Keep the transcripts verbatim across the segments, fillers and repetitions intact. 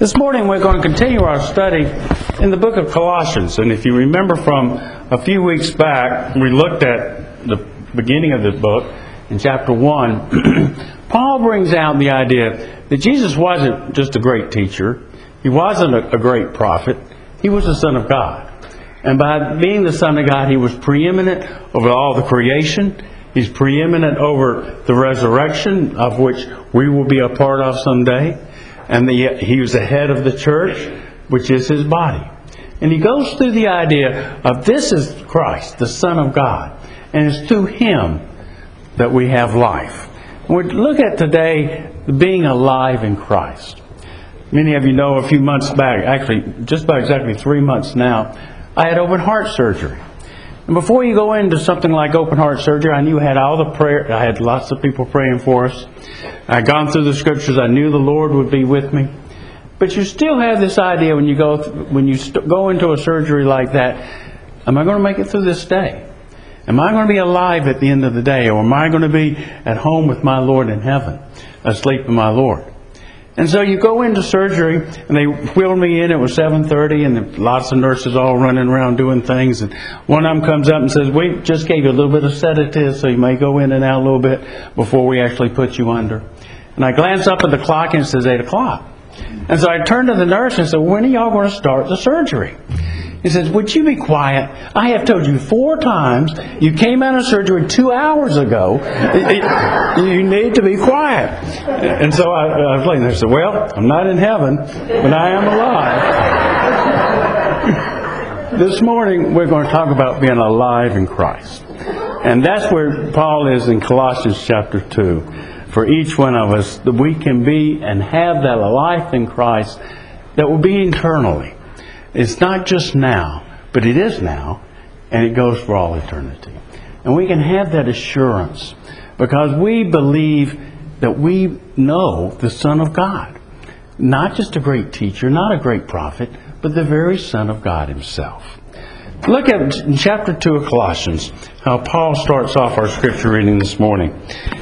This morning we're going to continue our study in the book of Colossians. And if you remember from a few weeks back, we looked at the beginning of the book in chapter one. Paul brings out the idea that Jesus wasn't just a great teacher. He wasn't a, a great prophet. He was the Son of God. And by being the Son of God, He was preeminent over all the creation. He's preeminent over the resurrection, of which we will be a part of someday. And the, He was the head of the church, which is His body. And He goes through the idea of this is Christ, the Son of God. And it's through Him that we have life. And we look at today being alive in Christ. Many of you know a few months back, actually just about exactly three months now, I had open heart surgery. And before you go into something like open heart surgery, I knew I had all the prayer. I had lots of people praying for us. I had gone through the scriptures. I knew the Lord would be with me. But you still have this idea when you go th- when you st- go into a surgery like that. Am I going to make it through this day? Am I going to be alive at the end of the day, or am I going to be at home with my Lord in heaven, asleep in my Lord? And so you go into surgery, and they wheeled me in. It was seven thirty, and lots of nurses all running around doing things. And one of them comes up and says, "We just gave you a little bit of sedative, so you may go in and out a little bit before we actually put you under." And I glance up at the clock, and it says eight o'clock. And so I turned to the nurse and said, "When are y'all going to start the surgery?" He says, "Would you be quiet? I have told you four times. You came out of surgery two hours ago. You need to be quiet." And so I, I was laying there and said, "Well, I'm not in heaven, but I am alive." This morning we're going to talk about being alive in Christ. And that's where Paul is in Colossians chapter two. For each one of us, that we can be and have that life in Christ that will be eternally. It's not just now, but it is now, and it goes for all eternity. And we can have that assurance because we believe that we know the Son of God. Not just a great teacher, not a great prophet, but the very Son of God Himself. Look at in chapter two of Colossians, how Paul starts off our scripture reading this morning.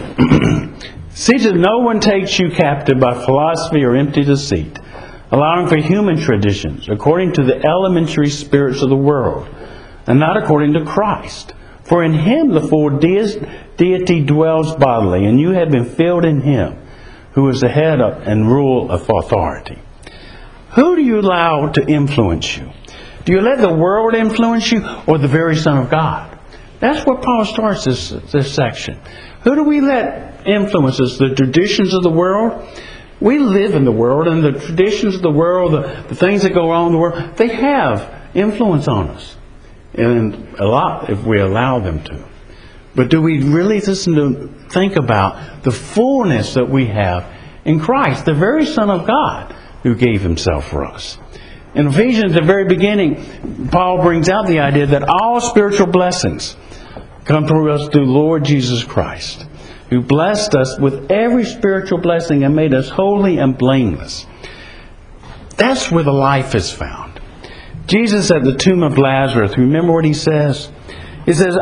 "See that no one takes you captive by philosophy or empty deceit, allowing for human traditions, according to the elementary spirits of the world, and not according to Christ. For in Him the full de- deity dwells bodily, and you have been filled in Him, who is the head of, and rule of authority." Who do you allow to influence you? Do you let the world influence you, or the very Son of God? That's where Paul starts this, this section. Who do we let influence us? The traditions of the world? We live in the world, and the traditions of the world, the, the things that go on in the world, they have influence on us. And a lot if we allow them to. But do we really listen to think about the fullness that we have in Christ, the very Son of God who gave Himself for us? In Ephesians, at the very beginning, Paul brings out the idea that all spiritual blessings come to us through Lord Jesus Christ, who blessed us with every spiritual blessing and made us holy and blameless. That's where the life is found. Jesus at the tomb of Lazarus, remember what He says? He says,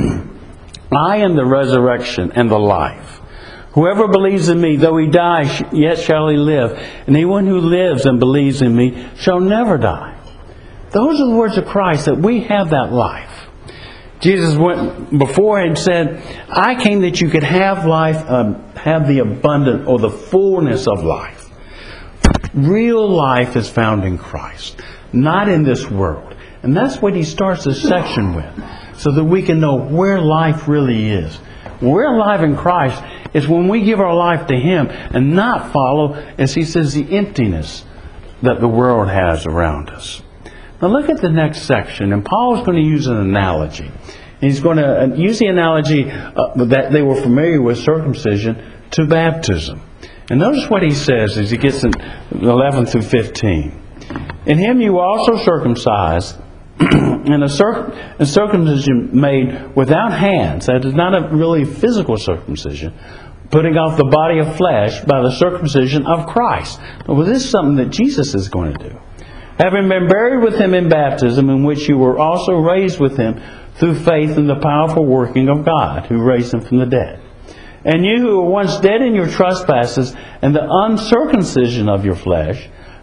"I am the resurrection and the life. Whoever believes in Me, though he die, yet shall he live. And anyone who lives and believes in Me shall never die." Those are the words of Christ, that we have that life. Jesus went before and said, "I came that you could have life, um, have the abundant or the fullness of life." Real life is found in Christ, not in this world. And that's what he starts this section with, so that we can know where life really is. When we're alive in Christ is when we give our life to Him and not follow, as he says, the emptiness that the world has around us. Now look at the next section, and Paul's going to use an analogy. He's going to use the analogy uh, that they were familiar with, circumcision, to baptism. And notice what he says as he gets in eleven through fifteen. "In Him you were also circumcised, and a, circ- a circumcision made without hands." That is not a really physical circumcision, putting off the body of flesh by the circumcision of Christ. Well, this is something that Jesus is going to do. "Having been buried with Him in baptism, in which you were also raised with Him through faith in the powerful working of God, who raised Him from the dead. And you who were once dead in your trespasses and the uncircumcision of your flesh,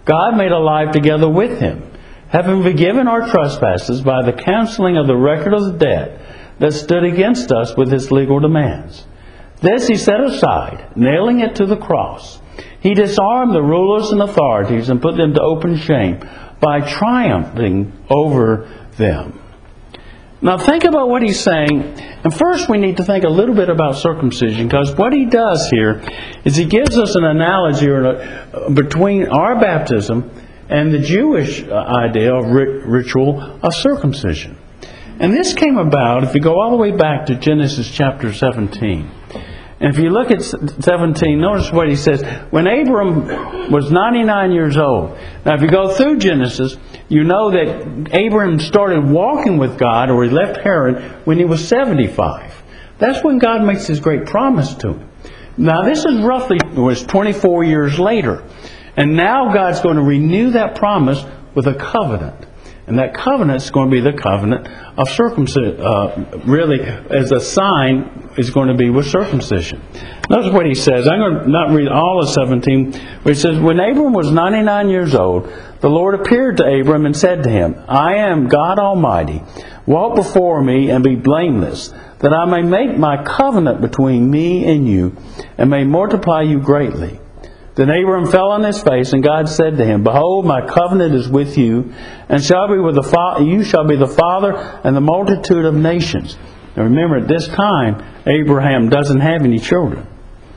God made alive together with him, having forgiven our trespasses by the cancelling of the record of the debt that stood against us with its legal demands. This he set aside, nailing it to the cross. He disarmed the rulers and authorities and put them to open shame by triumphing over them. Now think about what he's saying. And first we need to think a little bit about circumcision, because what he does here is he gives us an analogy or a, between our baptism and the Jewish idea of rit- ritual of circumcision. And this came about, if you go all the way back to Genesis chapter seventeen. And if you look at seventeen, notice what he says. When Abram was ninety-nine years old. Now if you go through Genesis, you know that Abram started walking with God, or he left Haran, when he was seventy-five. That's when God makes his great promise to him. Now this is roughly, was twenty-four years later. And now God's going to renew that promise with a covenant. And that covenant is going to be the covenant of circumcision. Uh, really, as a sign, is going to be with circumcision. Notice what he says. I'm going to not read all of seventeen. But he says, when Abram was ninety-nine years old, the Lord appeared to Abram and said to him, I am God Almighty. Walk before me and be blameless, that I may make my covenant between me and you, and may multiply you greatly. Then Abram fell on his face, and God said to him, Behold, my covenant is with you, and shall be with the fa- you shall be the father and the multitude of nations. Now remember, at this time, Abraham doesn't have any children.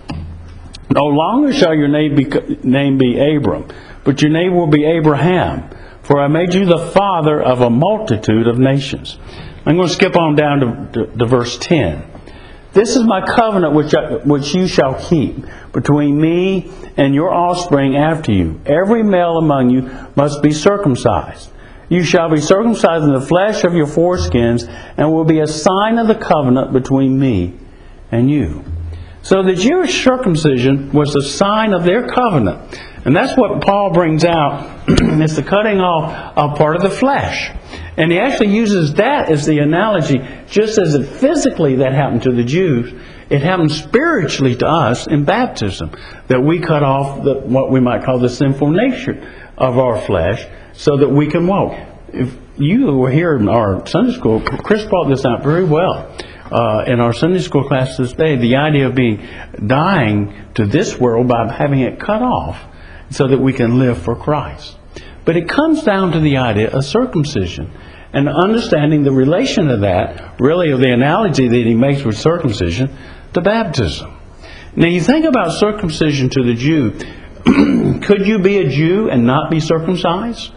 No longer shall your name be, name be Abram, but your name will be Abraham, for I made you the father of a multitude of nations. I'm going to skip on down to, to, to verse ten. This is my covenant which, I, which you shall keep between me and your offspring after you. Every male among you must be circumcised. You shall be circumcised in the flesh of your foreskins, and will be a sign of the covenant between me and you. So the Jewish circumcision was a sign of their covenant. And that's what Paul brings out. It's the cutting off of part of the flesh. And he actually uses that as the analogy. Just as it physically that happened to the Jews, it happened spiritually to us in baptism. That we cut off the, what we might call the sinful nature of our flesh, so that we can walk. If you were here in our Sunday school, Chris brought this out very well. Uh, in our Sunday school class this day, the idea of being dying to this world by having it cut off so that we can live for Christ. But it comes down to the idea of circumcision and understanding the relation of that, really of the analogy that he makes with circumcision, to baptism. Now you think about circumcision to the Jew. Could you be a Jew and not be circumcised?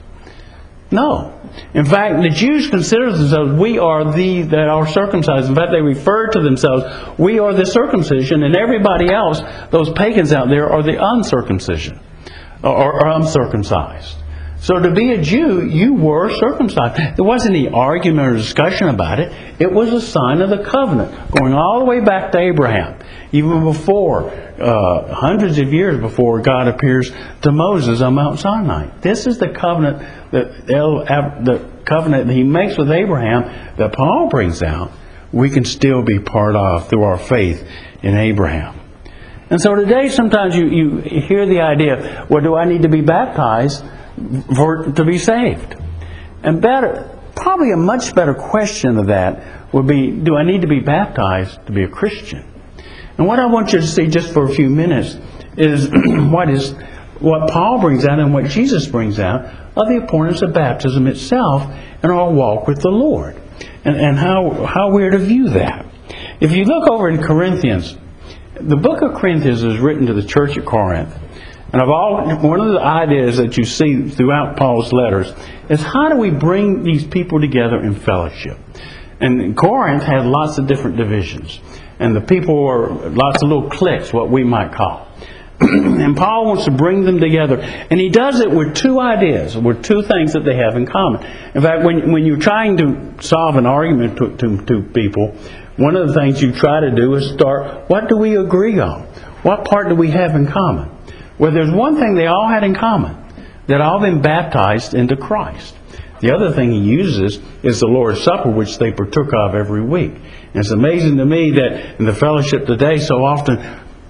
No. In fact, the Jews consider themselves, we are the that are circumcised. In fact, they refer to themselves, we are the circumcision, and everybody else, those pagans out there, are the uncircumcision, or, or uncircumcised. So to be a Jew, you were circumcised. There wasn't any argument or discussion about it. It was a sign of the covenant, going all the way back to Abraham. Even before, uh, hundreds of years before God appears to Moses on Mount Sinai. This is the covenant that the covenant that he makes with Abraham that Paul brings out. We can still be part of through our faith in Abraham. And so today sometimes you, you hear the idea, well, do I need to be baptized for to be saved? And better, probably a much better question of that would be, do I need to be baptized to be a Christian? And what I want you to see just for a few minutes is what is what Paul brings out and what Jesus brings out of the importance of baptism itself in our walk with the Lord, and, and how, how we're to view that. If you look over in Corinthians, the book of Corinthians is written to the church at Corinth. And of all, one of the ideas that you see throughout Paul's letters is how do we bring these people together in fellowship? And Corinth had lots of different divisions. And the people were lots of little cliques, what we might call. And Paul wants to bring them together. And he does it with two ideas, with two things that they have in common. In fact, when, when you're trying to solve an argument to, to, to people, one of the things you try to do is start, what do we agree on? What part do we have in common? Well, there's one thing they all had in common. They'd all been baptized into Christ. The other thing he uses is the Lord's Supper, which they partook of every week. And it's amazing to me that in the fellowship today, so often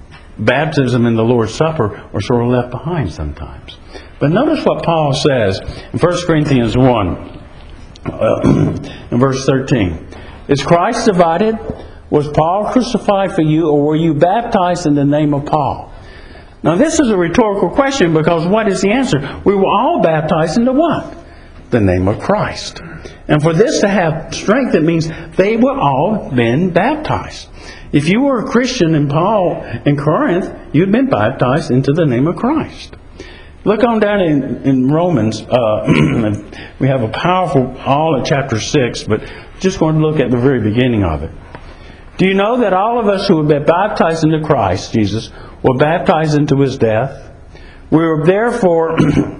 baptism and the Lord's Supper are sort of left behind sometimes. But notice what Paul says in First Corinthians one, uh, in verse thirteen. Is Christ divided? Was Paul crucified for you, or were you baptized in the name of Paul? Now this is a rhetorical question, because what is the answer? We were all baptized into what? The name of Christ. And for this to have strength, it means they were all been baptized. If you were a Christian in Paul in Corinth, you'd been baptized into the name of Christ. Look on down in, in Romans. Uh, we have a powerful, all at chapter six, but just going to look at the very beginning of it. Do you know that all of us who have been baptized into Christ Jesus were baptized into His death? We were therefore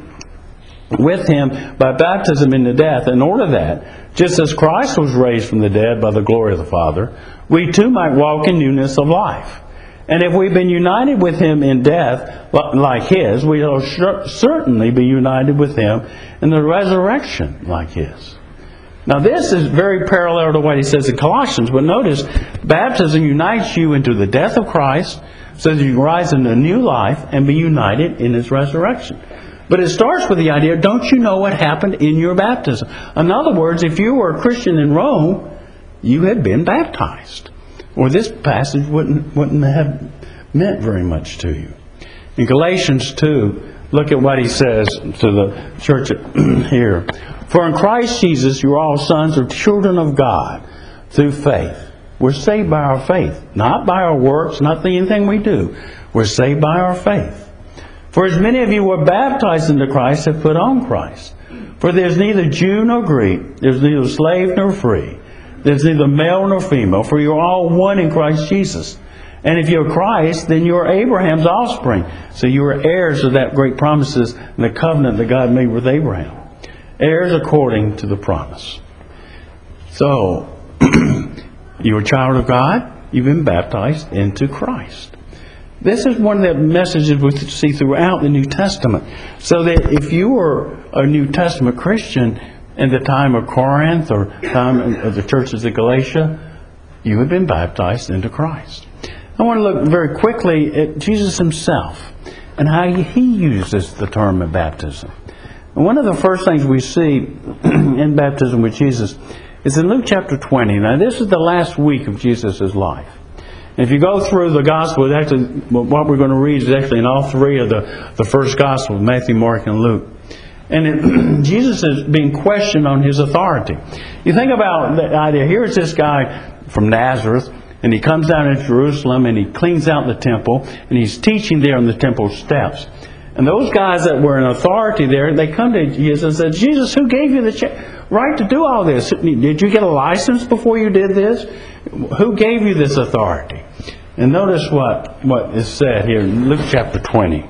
with Him by baptism into death, in order that, just as Christ was raised from the dead by the glory of the Father, we too might walk in newness of life. And if we've been united with Him in death like His, we will certainly be united with Him in the resurrection like His. Now this is very parallel to what he says in Colossians, but notice, baptism unites you into the death of Christ, so that you rise into a new life and be united in His resurrection. But it starts with the idea, don't you know what happened in your baptism? In other words, if you were a Christian in Rome, you had been baptized. Or this passage wouldn't, wouldn't have meant very much to you. In Galatians two, look at what he says to the church here. For in Christ Jesus you are all sons or children of God through faith. We're saved by our faith, not by our works, not anything we do. We're saved by our faith. For as many of you were baptized into Christ have put on Christ. For there's neither Jew nor Greek, there's neither slave nor free, there's neither male nor female, for you're all one in Christ Jesus. And if you're Christ, then you're Abraham's offspring. So you are heirs of that great promises and the covenant that God made with Abraham. Heirs according to the promise. So, you're a child of God, you've been baptized into Christ. This is one of the messages we see throughout the New Testament. So that if you were a New Testament Christian in the time of Corinth or time of the churches of Galatia, you had been baptized into Christ. I want to look very quickly at Jesus Himself and how He uses the term of baptism. And one of the first things we see in baptism with Jesus is in Luke chapter twenty. Now this is the last week of Jesus' life. And if you go through the Gospels, actually what we're going to read is actually in all three of the, the first Gospels, Matthew, Mark, and Luke. And it, Jesus is being questioned on His authority. You think about the idea, here's this guy from Nazareth, and he comes down into Jerusalem and he cleans out the temple, and he's teaching there on the temple steps. And those guys that were in authority there, they come to Jesus and said, Jesus, who gave you the ch- right to do all this? Did you get a license before you did this? Who gave you this authority? And notice what, what is said here in Luke chapter twenty.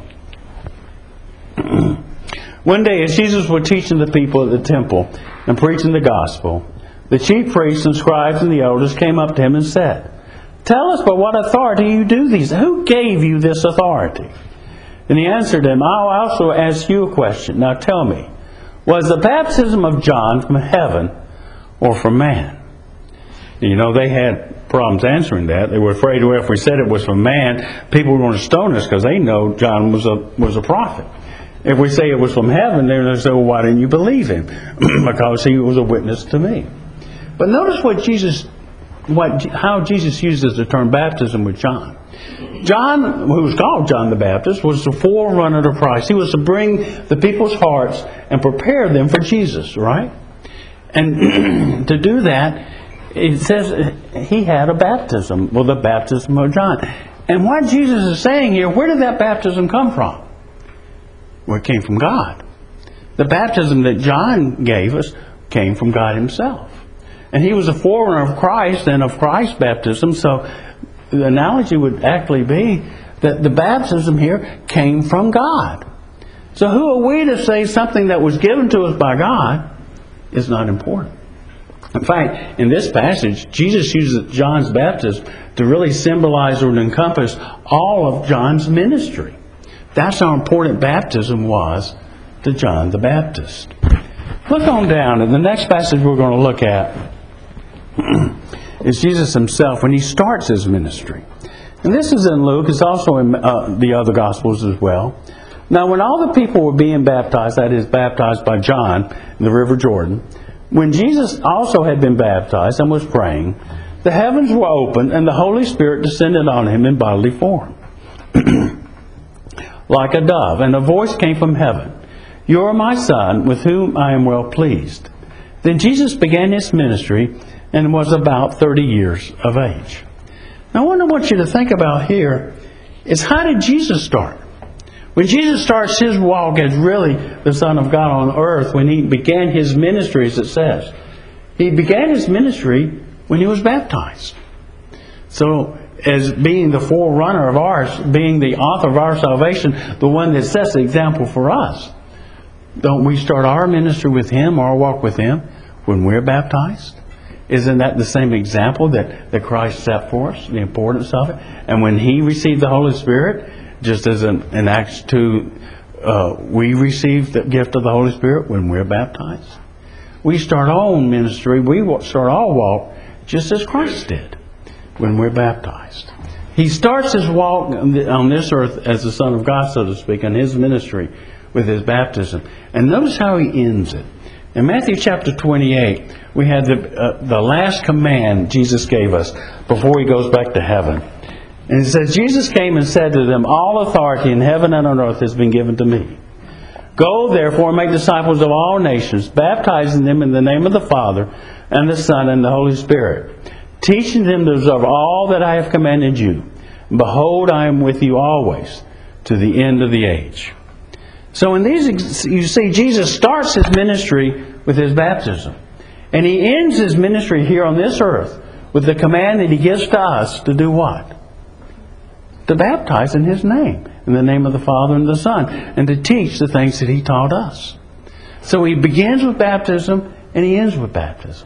One day as Jesus was teaching the people at the temple and preaching the gospel, the chief priests and scribes and the elders came up to Him and said, Tell us by what authority you do these. Who gave you this authority? And He answered them, I'll also ask you a question. Now tell me, was the baptism of John from heaven or from man? And you know, they had problems answering that. They were afraid, well, if we said it was from man, people were going to stone us because they know John was a was a prophet. If we say it was from heaven, they're going to say, well, why didn't you believe him? Because he was a witness to me. But notice what Jesus, what how Jesus uses the term baptism with John. John, who was called John the Baptist, was the forerunner to Christ. He was to bring the people's hearts and prepare them for Jesus, right? And to do that, it says he had a baptism, well, the baptism of John. And what Jesus is saying here, where did that baptism come from? Well, it came from God. The baptism that John gave us came from God Himself. And he was a forerunner of Christ and of Christ's baptism, so the analogy would actually be that the baptism here came from God. So who are we to say something that was given to us by God is not important? In fact, in this passage, Jesus uses John's baptism to really symbolize or to encompass all of John's ministry. That's how important baptism was to John the Baptist. Look on down, and the next passage we're going to look at is Jesus Himself when He starts His ministry. And this is in Luke. It's also in uh, the other Gospels as well. Now, when all the people were being baptized, that is, baptized by John in the River Jordan, when Jesus also had been baptized and was praying, the heavens were opened and the Holy Spirit descended on him in bodily form, like a dove. And a voice came from heaven, "You are my Son, with whom I am well pleased." Then Jesus began his ministry and was about thirty years of age. Now, what I want you to think about here is, how did Jesus start? When Jesus starts his walk as really the Son of God on earth, when he began his ministry, as it says, he began his ministry when he was baptized. So, as being the forerunner of ours, being the author of our salvation, the one that sets the example for us, don't we start our ministry with him, our walk with him, when we're baptized? Isn't that the same example that, that Christ set for us, the importance of it? And when he received the Holy Spirit, just as in, in Acts two, uh, we receive the gift of the Holy Spirit when we're baptized. We start our own ministry, we start our walk just as Christ did when we're baptized. He starts his walk on this earth as the Son of God, so to speak, in his ministry with his baptism. And notice how he ends it. In Matthew chapter twenty-eight, we had the, uh, the last command Jesus gave us before he goes back to heaven. And it says, Jesus came and said to them, "All authority in heaven and on earth has been given to me. Go therefore and make disciples of all nations, baptizing them in the name of the Father and the Son and the Holy Spirit, teaching them to observe all that I have commanded you. And behold, I am with you always to the end of the age." So in these, you see, Jesus starts his ministry with his baptism. And he ends his ministry here on this earth with the command that he gives to us to do what? To baptize in his name, in the name of the Father and the Son, and to teach the things that he taught us. So he begins with baptism and he ends with baptism.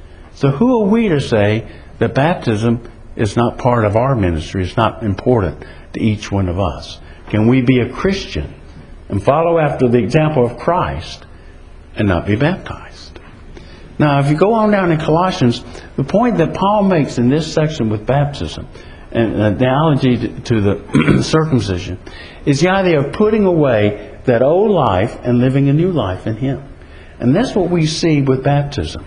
So who are we to say that baptism is not part of our ministry, it's not important to each one of us? Can we be a Christian and follow after the example of Christ and not be baptized? Now, if you go on down in Colossians, the point that Paul makes in this section with baptism, and an analogy to the circumcision, is the idea of putting away that old life and living a new life in him. And that's what we see with baptism.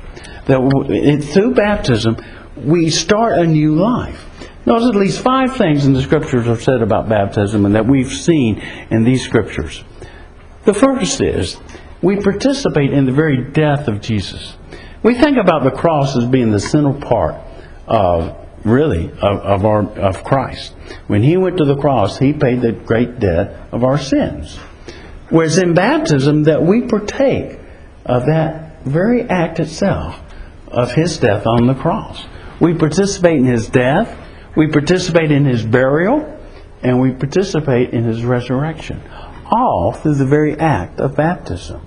That through baptism, we start a new life. Notice at least five things in the Scriptures are said about baptism and that we've seen in these Scriptures. The first is, we participate in the very death of Jesus. We think about the cross as being the central part of, really, of, of, our, of Christ. When he went to the cross, he paid the great debt of our sins. Whereas in baptism, that we partake of that very act itself, of his death on the cross. We participate in his death, we participate in his burial, and we participate in his resurrection. All through the very act of baptism.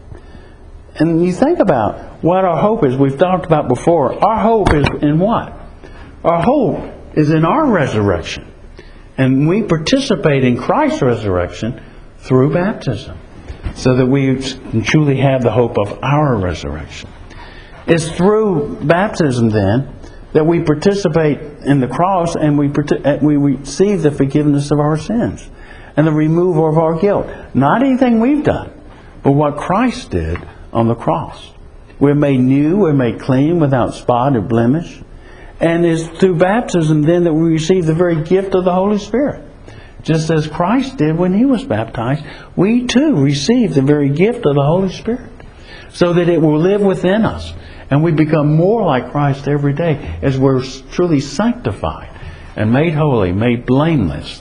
And you think about what our hope is. We've talked about before. Our hope is in what? Our hope is in our resurrection. And we participate in Christ's resurrection through baptism. So that we can truly have the hope of our resurrection. It's through baptism then that we participate in the cross and we, we receive the forgiveness of our sins. And the removal of our guilt. Not anything we've done, but what Christ did on the cross. We're made new, we're made clean, without spot or blemish. And it's through baptism then that we receive the very gift of the Holy Spirit. Just as Christ did when he was baptized, we too receive the very gift of the Holy Spirit. So that it will live within us. And we become more like Christ every day as we're truly sanctified and made holy, made blameless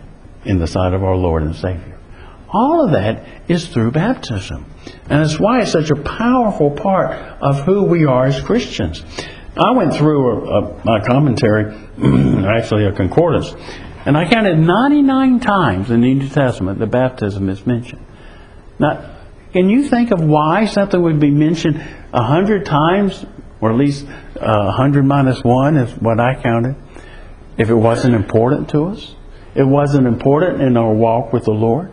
in the sight of our Lord and Savior. All of that is through baptism. And that's why it's such a powerful part of who we are as Christians. I went through a, a, a commentary, actually a concordance, and I counted ninety-nine times in the New Testament that baptism is mentioned. Now, can you think of why something would be mentioned a hundred times, or at least a hundred minus one is what I counted, if it wasn't important to us? It wasn't important in our walk with the Lord.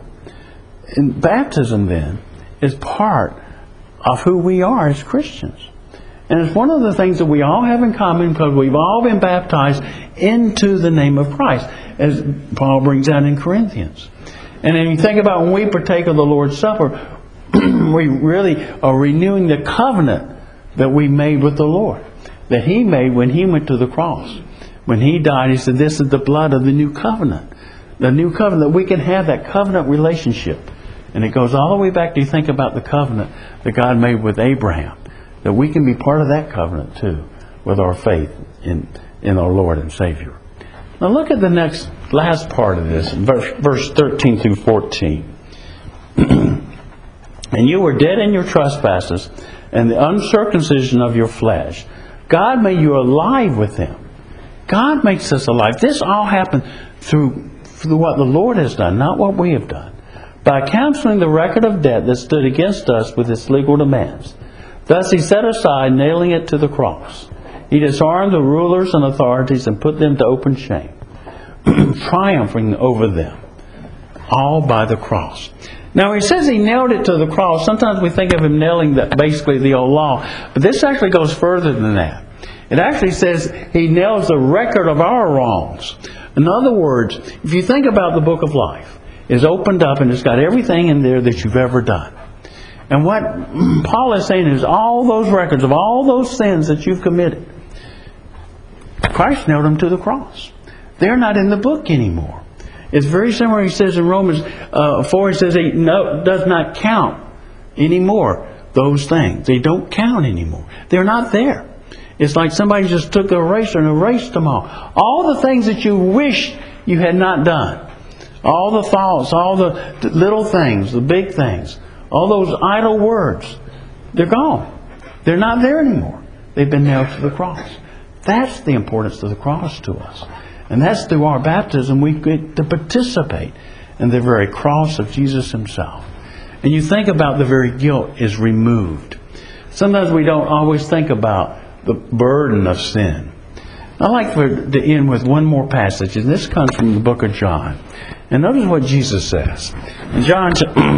And baptism then is part of who we are as Christians. And it's one of the things that we all have in common because we've all been baptized into the name of Christ, as Paul brings out in Corinthians. And then you think about when we partake of the Lord's Supper, we really are renewing the covenant that we made with the Lord, that He made when He went to the cross. When He died, He said, this is the blood of the new covenant. The new covenant, we can have that covenant relationship. And it goes all the way back to, you think about the covenant that God made with Abraham, that we can be part of that covenant too, with our faith in, in our Lord and Savior. Now look at the next, last part of this, verse, verse thirteen through fourteen. And you were dead in your trespasses and the uncircumcision of your flesh. God made you alive with Him. God makes us alive. This all happened through, through what the Lord has done, not what we have done. By canceling the record of debt that stood against us with its legal demands. Thus He set aside, nailing it to the cross. He disarmed the rulers and authorities and put them to open shame, triumphing over them, all by the cross. Now He says He nailed it to the cross. Sometimes we think of Him nailing that, basically the old law. But this actually goes further than that. It actually says He nails the record of our wrongs. In other words, if you think about the book of life, it's opened up and it's got everything in there that you've ever done. And what Paul is saying is all those records of all those sins that you've committed, Christ nailed them to the cross. They're not in the book anymore. It's very similar. He says in Romans uh, four, He says He no, does not count anymore those things. They don't count anymore. They're not there. It's like somebody just took the eraser and erased them all. All the things that you wish you had not done. All the thoughts, all the little things, the big things, all those idle words, they're gone. They're not there anymore. They've been nailed to the cross. That's the importance of the cross to us. And that's through our baptism we get to participate in the very cross of Jesus Himself. And you think about the very guilt is removed. Sometimes we don't always think about the burden of sin. I'd like for, to end with one more passage, and this comes from the book of John. And notice what Jesus says. In John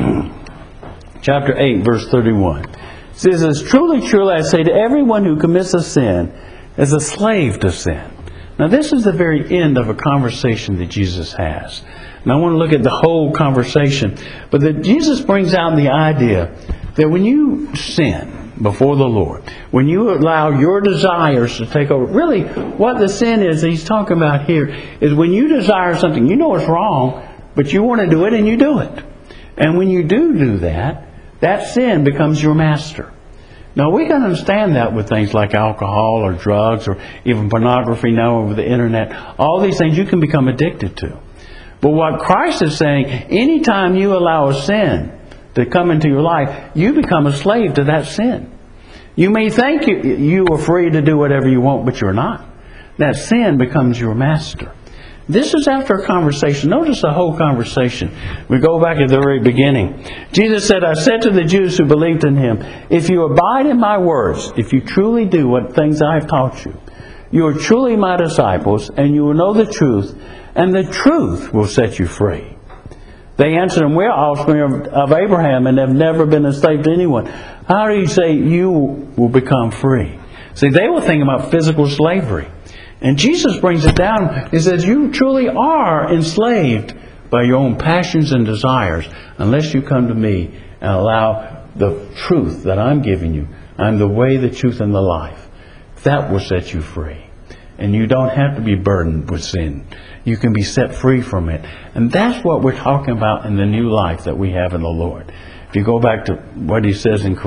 chapter eight, verse thirty-one. It says, as truly, truly I say to everyone who commits a sin is a slave to sin. Now this is the very end of a conversation that Jesus has. And I want to look at the whole conversation. But that Jesus brings out the idea that when you sin before the Lord, when you allow your desires to take over, really what the sin is He's talking about here is when you desire something, you know it's wrong, but you want to do it and you do it. And when you do do that, that sin becomes your master. Now we can understand that with things like alcohol or drugs or even pornography now over the internet. All these things you can become addicted to. But what Christ is saying, anytime you allow a sin to come into your life, you become a slave to that sin. You may think you, you are free to do whatever you want, but you're not. That sin becomes your master. This is after a conversation. Notice the whole conversation. We go back at the very beginning. Jesus said, I said to the Jews who believed in Him, if you abide in my words, if you truly do what things I have taught you, you are truly my disciples, and you will know the truth, and the truth will set you free. They answered Him, we're offspring of, of Abraham and have never been enslaved to anyone. How do you say you will become free? See, they were thinking about physical slavery. And Jesus brings it down. He says, you truly are enslaved by your own passions and desires unless you come to me and allow the truth that I'm giving you. I'm the way, the truth, and the life. That will set you free. And you don't have to be burdened with sin. You can be set free from it. And that's what we're talking about in the new life that we have in the Lord. If you go back to what He says in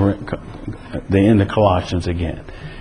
the end of Colossians again.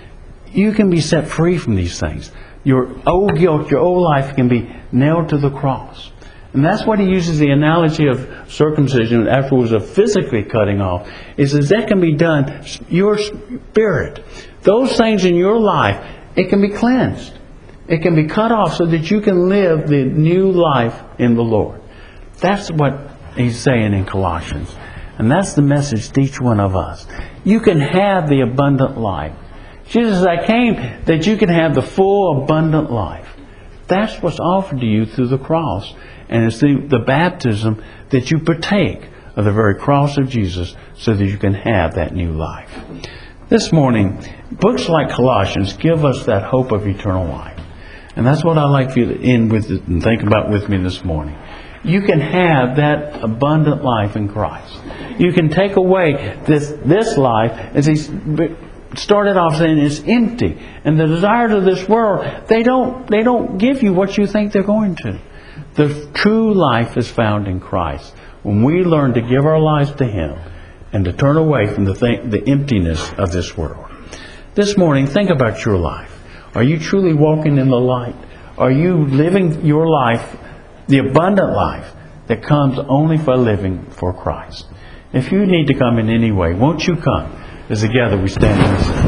You can be set free from these things. Your old guilt, your old life can be nailed to the cross. And that's what He uses the analogy of circumcision afterwards of physically cutting off. He says that can be done, your spirit. Those things in your life, it can be cleansed. It can be cut off so that you can live the new life in the Lord. That's what He's saying in Colossians. And that's the message to each one of us. You can have the abundant life. Jesus said, I came that you can have the full abundant life. That's what's offered to you through the cross. And it's through the baptism that you partake of the very cross of Jesus so that you can have that new life. This morning, books like Colossians give us that hope of eternal life. And that's what I'd like for you to end with and think about with me this morning. You can have that abundant life in Christ. You can take away this, this life, as he started off saying, it's empty. And the desires of this world, they don't, they don't give you what you think they're going to. The true life is found in Christ. When we learn to give our lives to Him and to turn away from the, thing, the emptiness of this world. This morning, think about your life. Are you truly walking in the light? Are you living your life, the abundant life that comes only by living for Christ? If you need to come in any way, won't you come as together we stand and sing?